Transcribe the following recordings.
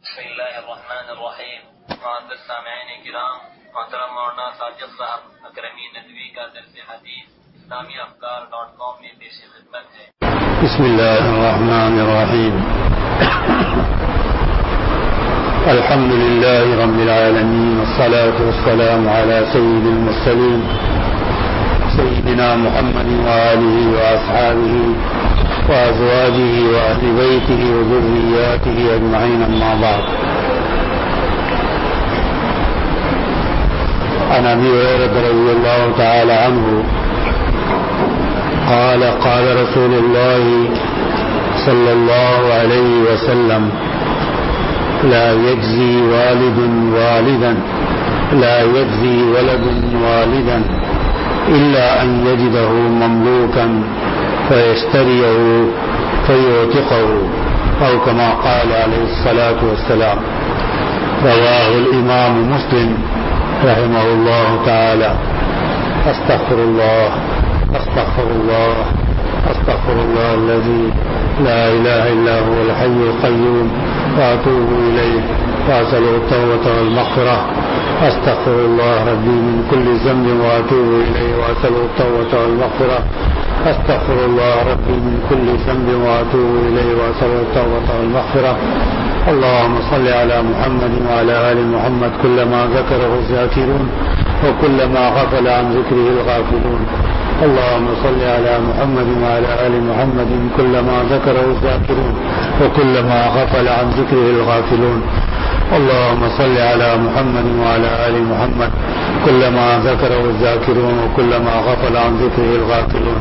بسم اللہ الرحمن الرحیم. معزز سامعین کرام، محترم مولانا ساجد صاحب اکرمی ندوی کا درس حدیث اسلامی افکار.com میں پیش خدمت ہے. بسم اللہ الرحمن الرحیم. الحمد للہ رب العالمین، والصلاة والسلام علی سید المرسلین سیدنا محمد وآلہ وأصحابہ وأزواجه وأهل بيته وذرياته أجمعين، أما بعد. عن أبي هريرة رضي الله تعالى عنه قال قال رسول الله صلى الله عليه وسلم: لا يجزي والد والدا، لا يجزي ولد والدا إلا أن يجده مملوكا فيشتريه فيعتقه، أو كما قال عليه الصلاة والسلام. رواه الإمام مسلم رحمه الله تعالى. أستغفر الله أستغفر الله أستغفر الله الذي لا إله إلا هو الحي القيوم وأتوب إليه وأسأله التوبة والمغفرة. أستغفر الله ربي من كل ذنب وأتوب إليه وأسأله التوبة والمغفرة. أستغفر الله ربي من كل ذنب وأتوب إليه وأسأله التوبة والمغفرة. اللهم صل على محمد وعلى آل محمد كلما ذكره الذاكرون وكلما غفل عن ذكره الغافلون. اللهم صل على محمد وعلى آل محمد كلما ذكره الذاكرون وكلما غفل عن ذكره الغافلون. اللهم صل على محمد وعلى آل محمد كلما ذكره الذاكرون وكلما غفل عن ذكره الغافلون.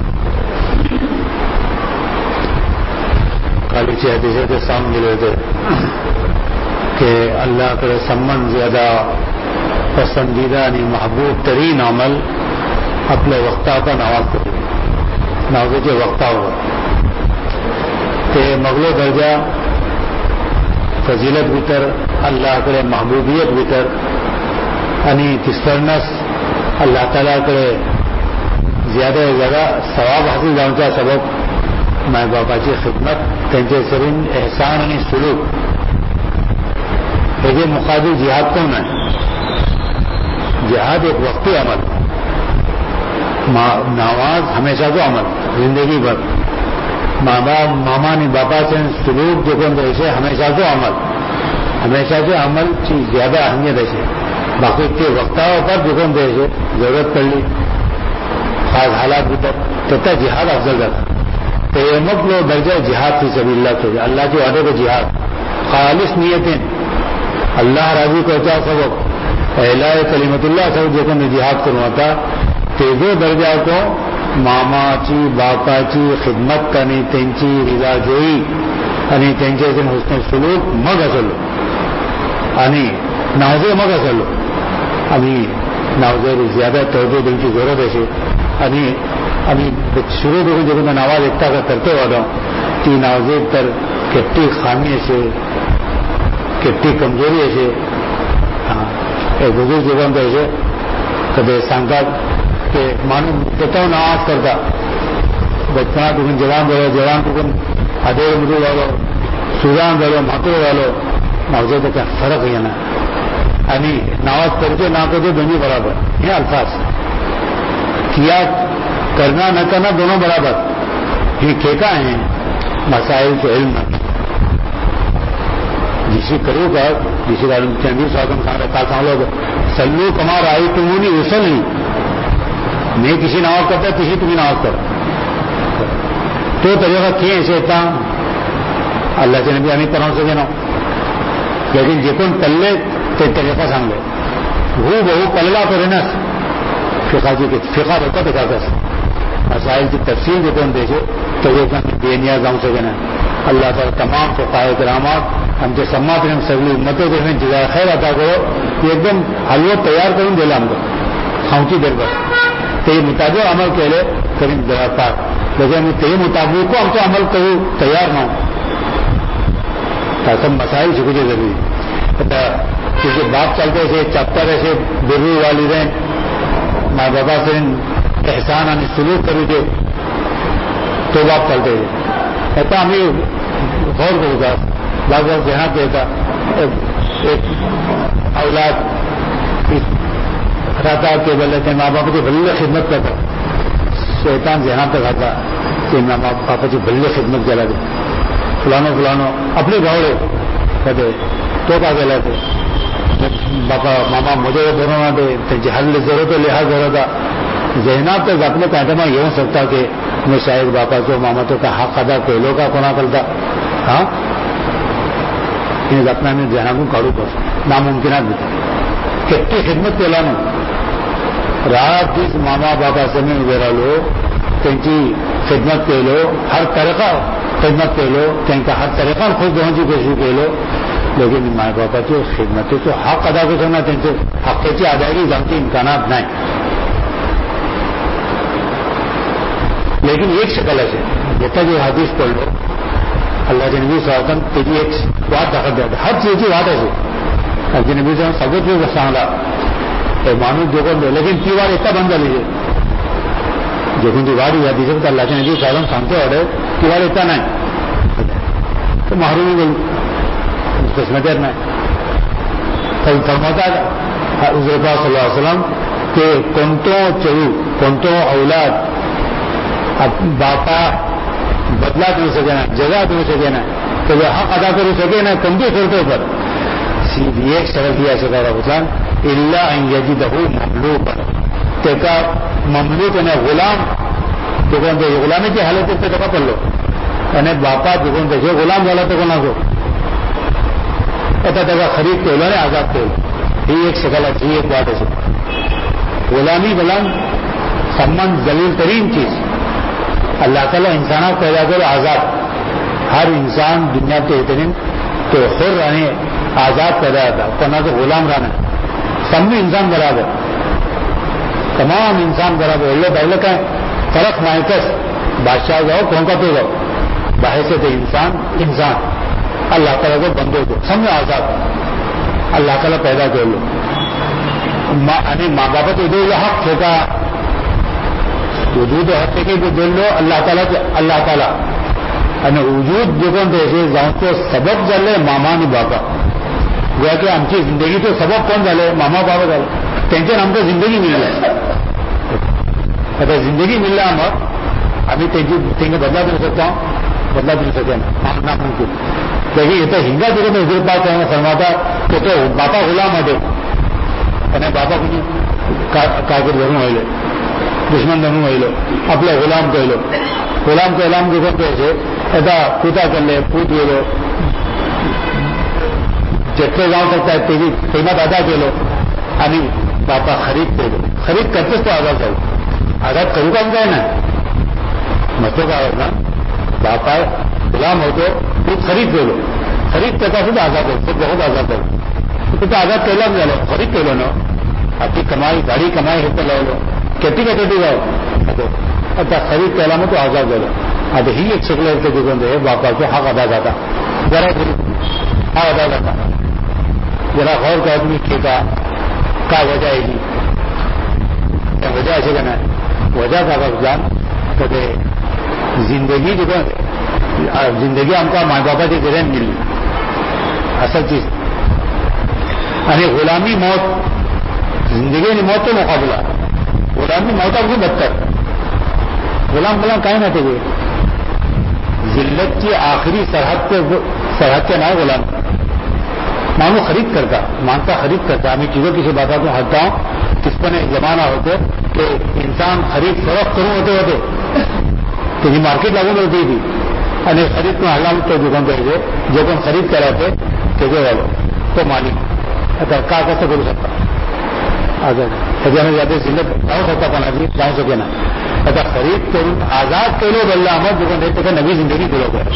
کالیچی حدیثے کے سامنے لے دے کہ اللہ کے سمن زیادہ پسندیدہ یعنی محبوب ترین عمل اپنے وقتہ کا نواز کرے ناوے کے وقتہ ہوا کہ مغلو درجہ فضیلت بھیتر اللہ کرے محبوبیت بھیتر یعنی تسکرنس اللہ تعالیٰ کرے زیادہ سے زیادہ ثواب حاصل جانتا سبب ماں باپا کی خدمت تنچے سرین احسان یعنی سلوک یہ مقابل جہاد کون ہے؟ جہاد ایک وقتی عمل، نواز ہمیشہ کو عمل زندگی بھر ماں باپ ماما نے باپا سے سلوک جو کون ایسے ہمیشہ کو عمل کی زیادہ اہمیت ایسے باقی کے وقتوں پر جو کون ایسے ضرورت پڑ لی خاص حالات بھی تب جہاد افضل رہتا تو یہ مطلب درجہ جہاد فی سبیل اللہ کے اللہ کے وعدے کو جہاد خالص نیتیں اللہ راضی کو کیا سبب اعلاء کلمت اللہ سب جو کون جہاد کرواتا تیزو درجہ کو ماما چی باپا چی خدمت کرنی تینچی رضا جوئی یعنی تینچے سے حسن سلوک مگ اصلو یعنی ناوزے مگ اصلو ابھی ناوزے زیادہ توجہ دل کی ضرورت ہے ابھی شروع کو جو میں نواز ایکتا کا کرتے والا ہوں کہ ناوزے پر کتنی خامی سے کتنی کمزوری سے ایک بزرگ جگہ پہ ایسے کبھی سانگا کہ معلوم کہتا ہوں نواز کرتا بچپنا تم جوان دو جوان تم ادھیر مدو والو سوزان والو ماتو والو ناوزے تو کیا فرق ہے نا یعنی نواز کرتے نہ کرتے دونوں برابر یہ الفاظ کیا کرنا نہ کرنا دونوں برابر یہ کہتا ہے مسائل کے علم جسی کرو گا جسی چندی صاحب کا لوگ سلو کمار آئی تم نہیں اسل نہیں میں کسی نواز کرتا کسی تمہیں نواز کر تو طریقہ کیے ایسے اتنا اللہ سے نبی ہمیں پڑھا سکے نا لیکن جکن پلے تو طریقہ سامنے وہ بہو پللا تو رہنا فقہ جی کے فقہ ہوتا دکھاتا مسائل کی تفصیل جو کون دیکھے تو وہ بے نیاز جاؤں سکے نا اللہ تعالیٰ تمام فقہ کرامات ہم جو سماعت ہم سگلی امتوں کے جزائے خیر عطا کرو کہ ایک دم حلوہ تیار کروں دے ہم کو خاؤں دیر پر تو یہ مطابق عمل کے لئے کریں پاک لیکن یہ مطابق کو ہم تو عمل کروں تیار نہ ہوں تاکہ مسائل سکھے ضروری کیونکہ باپ چلتے سے چپتر ایسے برو والدین ماں بابا سے احسان یعنی سلوک کری تھے تو باپ چلتے تھے ایسا ہمیں غور کرتا بعض وقت یہاں کہتا ایک اولاد رہتا کہ بولے تھے ماں باپ کی بھلے خدمت کرتا شیطان ذہن پہ کھاتا کہ ماں باپ کی بھلے خدمت کرا دے فلانو اپنے باؤڑے کہتے تو کا گلا تھے باپا ماما مجھے دونوں نہ دے ہر ضرورت لحاظ ضرورت ذہنات تک اپنے پیٹما یہ ہو سکتا کہ میں شاید باپا کو ماما تو کا حق ادا کوئلوں کا کونا کرتا ہاں اپنا میں ذہنا کو کاڑو کر ناممکنات بھی کتنی خدمت کے لانو رات دس ماما باپا سے میں وغیرہ لو تینچی خدمت کے لو ہر طریقہ خدمت کے لو تین کا ہر طریقہ خود دونوں کی کوشش کے لو لیکن ماں باپا کی خدمت تو حق ادا کو کرنا تین سے حق کی ادائیگی جانتی امکانات نہیں لیکن ایک شکل ہے جتنا جو حدیث پڑھ لو اللہ کے نبی صلی اللہ علیہ وسلم تیری ایک بات دخل جاتا ہر چیز کی بات ہے اللہ کے نبی صلی اللہ علیہ وسلم سب کچھ سانگا مانو جو کر لیکن تیوار اتنا بند کر لیجیے جو تیوار ہی جاتی ہے اللہ کے نبی صلی اللہ علیہ وسلم سانگتے اور تیوار اتنا نہیں تو محرومی بول قسمت نہیں کل فرماتا حضرت صلی اللہ علیہ وسلم کہ کنتوں اولاد باپا بدلا کر سکے نا جگہ کر سکے نا تو وہ حق ادا کر سکے نا کم بھی چھوڑتے پر سیدھی ایک شکل کیا سکا رہا حسین اللہ یجدہ مملوک کا مملوک ہے غلام جو غلامی کی حالت پہ جگہ پڑھ لو یعنی باپا جو دیکھے غلام والا تو نہ ہو ایسا جگہ خرید کے نے آزاد کے یہ ایک شکل ہے یہ ایک بات ہے غلامی غلام سمان ذلیل ترین چیز اللہ تعالیٰ انسانات پیدا کرو آزاد ہر انسان دنیا کے اتنے تو خود رہنے آزاد پیدا ہوتا ورنہ تو غلام رہنا سب میں انسان برابر تمام انسان برابر اللہ پہلے کا فرق مائکس بادشاہ جاؤ کون کا تو جاؤ باہر سے تو انسان اللہ تعالیٰ کو بندوں کو سب میں آزاد اللہ تعالیٰ پیدا کر لو ماں باپ تو دو حق چھوٹا وجود حق کے دل لو اللہ تعالیٰ وجود جو کون ایسے جاؤں کو سبب ڈالے ماما نہیں باپا گویا کہ ہم کی زندگی تو سبب کون ڈالے ماما باپا ڈالے ٹینشن ہم کو زندگی مل رہا ہے زندگی مل رہا ہم ابھی تین بدلا دے سکتا ہوں بدلا دے سکے نا ممکن لیکن یہ تو ہنگا جو میں حضور پاک فرماتا کہ تو باپا غلام ہٹے باپا کو کاغذ ضرور ہوئے دشمن دونوں ہوئی لو اپنے غلام کہ لو غلام کو علام جو کیسے ایسا پوتا کر لے پوت لے لو جتنے گاؤں سکتا ہے تیری قیمت ادا کے لو ابھی باپا خرید کے لو خرید کرتے تو آزاد کرو آزاد کرو کام کا ہے نا متوں کا آواز نا باپا غلام ہو تو خود خرید دے لو خرید کرتا خود آزاد ہو خود بہت آزاد کرو تو آزاد کر لو خرید کے لو نا اپنی کمائی گاڑی کمائی ہوتے لے لو کہتی کا کہتی جاؤ اچھا خرید کے علاوہ تو آزاد ہو اب ہی ایک شکل کے جو ہے باپا کو حق ادا جاتا ذرا حق ادا جاتا ذرا غور کا آدمی کھیتا کا وجہ ہے گی وجہ ایسے کرنا ہے وجہ کا وقت جان کہ زندگی جو زندگی ہم کا ماں باپا کی جگہ ملی اصل چیز یعنی غلامی موت زندگی کی موت تو مقابلہ غلامی موت آپ کو بدتر غلام کہیں نہ تھے ذلت کی آخری سرحد کے نام غلام مانو خرید کرتا مانگتا خرید کرتا میں چیزوں کسی بات کو ہٹتا ہوں کس پر ایک زمانہ ہوتے کہ انسان خرید فروخت کروں ہوتے تو یہ مارکیٹ لاگو میں ہوتی تھی یعنی خرید کو ہلا تو دکان پہ جو کون خرید کر رہے تھے کہ والو تو مالک اچھا کا کیسے کرو سکتا جاتے ذلت جاؤ سکتا پنا جی جاؤ سکے نا اچھا خرید کروں آزاد کے لوگ اللہ احمد دکان دیتے کہ نئی زندگی دے لو گئے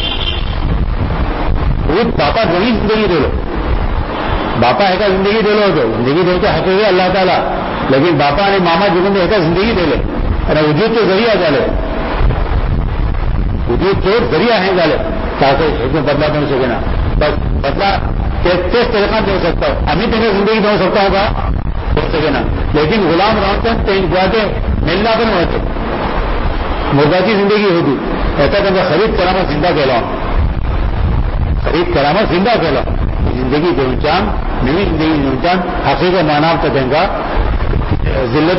باپا نئی زندگی دے لو باپا ہے کا زندگی دے لو تو زندگی دے کے حق ہے اللہ تعالیٰ لیکن باپا نے ماما جن میں ہے کا زندگی دے لے ارے وجود تو ذریعہ ڈالے وجود تو ذریعہ ہے ڈالے تاکہ اس میں بدلا نہیں سکے نا بس بدلا کس طریقہ دے سکتا ہوں ابھی تک زندگی دے سکتا ہوگا ہو سکے نا لیکن غلام رہتے جاتے ملنا بھی نہیں ہوتے مرغا کی زندگی ہوتی ایسا کہ خرید کراما زندہ کہلاؤں خرید کراما زندہ کہلاؤں زندگی دے نوجان نئی زندگی نوجان حقیقت مانا تجنگا ذلت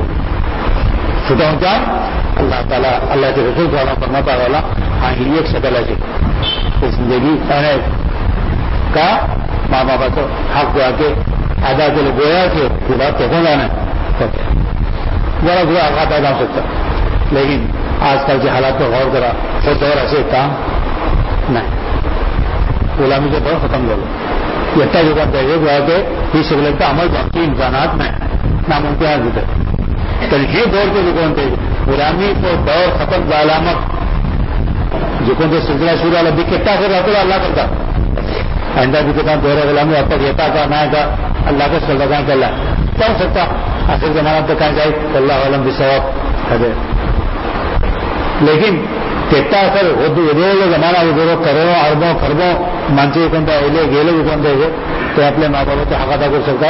فتح اللہ تعالیٰ اللہ کے رسول والا فرماتا والا ہاں یہ ایک شکل ہے زندگی کا ماں بابا کو حق دعا کے ادا کے لیے گویا کہ خدا کیسے لانا بڑا برا آگاہ پیدا ہو سکتا لیکن آج کل کے حالات کو غور کرا خود اور ایسے کام نہیں غلامی کے دور ختم ہو گئے یہ جو کرتا ہے گویا کہ یہ شکل کا عمل باقی امکانات میں ناممکن بھی تھے یہ دور کے جو کون تھے غلامی کو دور ختم علامت جو کون تھے سلسلہ شروع والا بکٹا سے رہتے اللہ کرتا آئندہ بھی کتنا دور غلامی اب تک رہتا کا نہ کا اللہ کا سلطہ کہاں چل رہا کیا ہو سکتا آخر زمانہ تک کہاں جائے اللہ عالم بھی ثواب ہے لیکن کتنا اثر روز زمانہ وہ کروڑوں اربوں خربوں منچے کون تھا گیلے بھی کون تھے تو اپنے ماں باپ سے حق ادا کر سکتا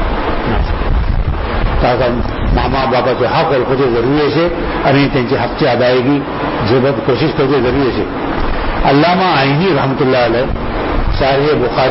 ماں باپ کے حق اور خود ضروری سے ابھی تین حق کی ادائیگی جب کوشش کرتے ضروری سے علامہ عینی رحمۃ اللہ علیہ شارح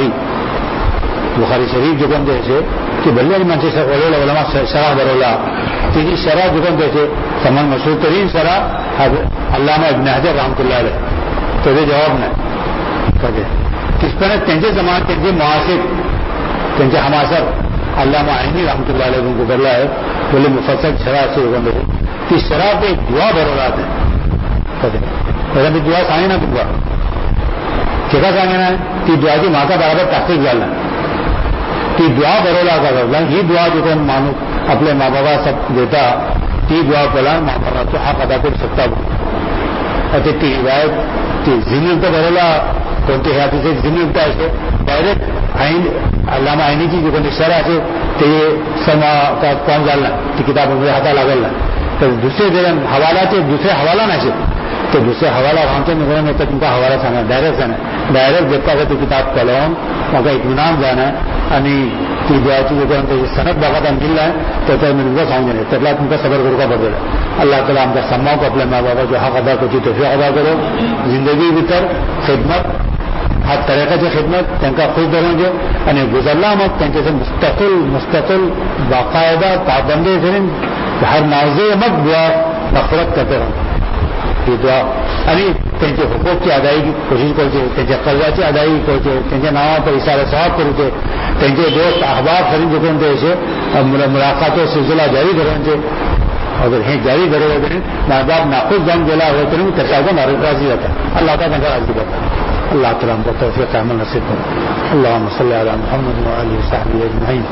بخاری شریف جو کون تھے کہ بلے منچے سے علماء شرح برولا تیجی شرح جو کون تھے تمام مشہور ترین شرح علامہ ابن حجر رحمۃ اللہ علیہ تو یہ جواب نہیں کس طرح تینجے زمان تینجے معاصر تینجے ہماسر علامہ عینی رحمۃ اللہ علیہ کو کرلا ہے بولے مفصل شرح سے کہ شرح پہ دعا برولات ہے دعا سائیں نہ دعا کیا سائیں نا کہ دعا کی ماں کا برابر تحقیق ڈالنا کہ دعا برولا کا کرنا یہ دعا جو کہ مانو اپنے ماں بابا سب دیتا تی دعا پلا ماں بابا تو حق ادا کر سکتا ہوں تی ہدایت کی زمین تو برولا کون سے حیاتی سے زمین ہوتا ہے ڈائریکٹ علامہ عینی کی جو شرح سے تو یہ سما کا کون ڈالنا کہ کتاب مجھے ہاتھ لگلنا تو دوسرے دن حوالہ سے دوسرے حوالہ نہ سے تو دوسرے حوالہ وہاں سے نکلنے میں تک ان کا حوالہ سانا ڈائریکٹ جانا ڈائریکٹ دیکھتا ہے تو کتاب کلام وہاں کا اطمینان جانا ہے یعنی کی دعا چیزوں کو صنعت باقاعدہ مل رہا ہے تو میں ان کا سمجھ نہیں تبلا ان کا صبر کرو کا بدل ہے اللہ تعالیٰ ہم کا سماؤ کو اپنے ماں باپ جو حق ادا کرتی توفیق ادا کرو زندگی بھیتر خدمت ہر طریقے سے خدمت تن کا خوش کریں گے یعنی گزرنا مت تن سے مستقل باقاعدہ پابندی سے ہر موضوع مت دعا نفرت کرتے رہو یہ دعا یعنی تین کے حقوق کی ادائیگی کی کوشش کرتے تین کے قرضہ کی ادائیگی کرتے تین کے ناموں پر اشارہ ثواب کرتے تین کے دوست احباب خرید کرتے اسے ملاقاتوں سلسلہ جاری کریں گے اگر ہیں جاری کرے ہوئے ماں باپ ناخذ جان جلا ہوئے تو ترقی کا راضی رہتا ہے اللہ تعالیٰ کا راضی کرتا ہے اللہ تعالیٰ ہم کو توفیق عمل نصیب کرے اللهم صل على محمد وآله وصحبه أجمعين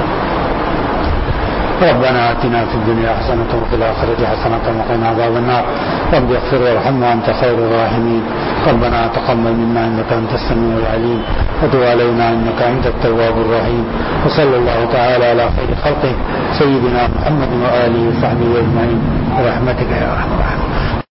ربنا آتنا في الدنيا حسنة وفي الآخرة حسنة وقنا عذاب النار رب اغفر وارحم وأنت خير الراحمين ربنا تقبل منا إنك أنت السميع العليم وتب علينا إنك أنت التواب الرحيم وصلى الله تعالى على خير خلقه سيدنا محمد وآله وصحبه أجمعين برحمتك يا أرحم الراحمين